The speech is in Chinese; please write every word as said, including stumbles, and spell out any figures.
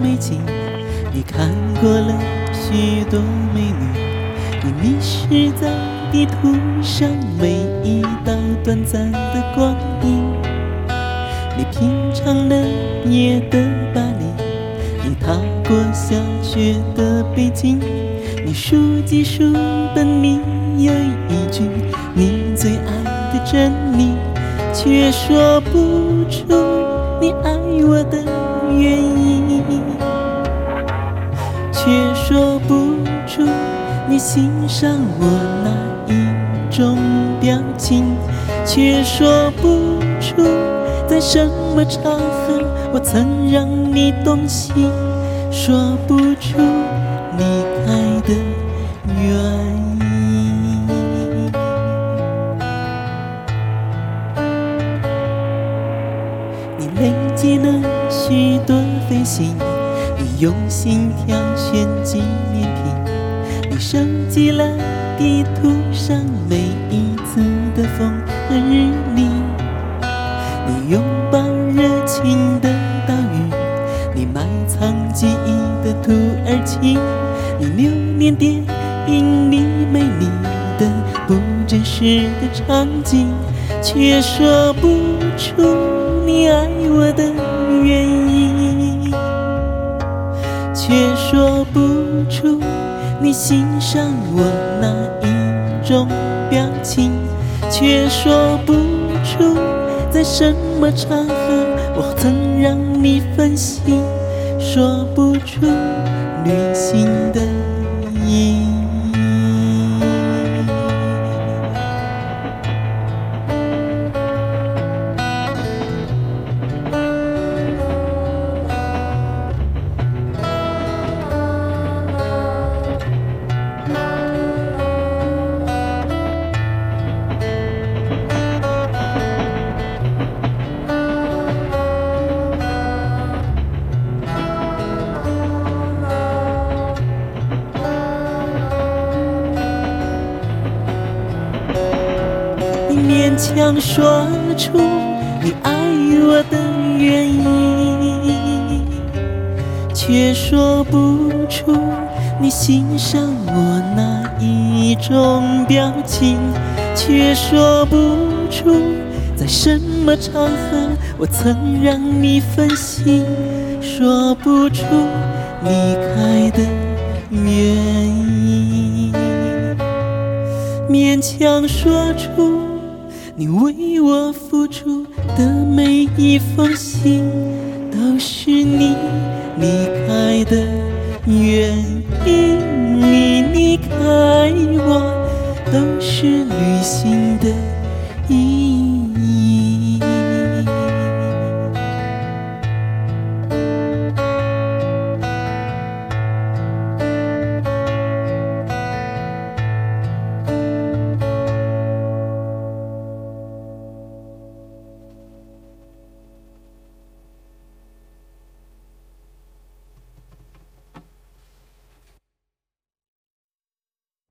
美景，你看过了许多美女，你迷失在地图上每一道短暂的光影。你品尝了夜的巴黎，你踏过下雪的北京，你数几数本里有一句你最爱的真理，却说不出你爱我的原因，却说不出你欣赏我哪一种表情，却说不出在什么场合我曾让你动心，说不出离开的原因。你累积了许多飞行，你用心挑选纪念品，你收集了地图上每一次的风和日丽，你拥抱热情的岛屿，你埋藏记忆的土耳其，你留念电影里美丽的不真实的场景，却说不出你爱我的原因，却说不出你欣赏我哪一种表情，却说不出在什么场合我曾让你分心，说不出旅行的意义。你勉强说出你爱我的原因，却说不出你欣赏我哪一种表情，却说不出在什么场合我曾让你分心，说不出离开的原因，勉强说出你为我付出的每一封信，都是你离开的原因，你离开我都是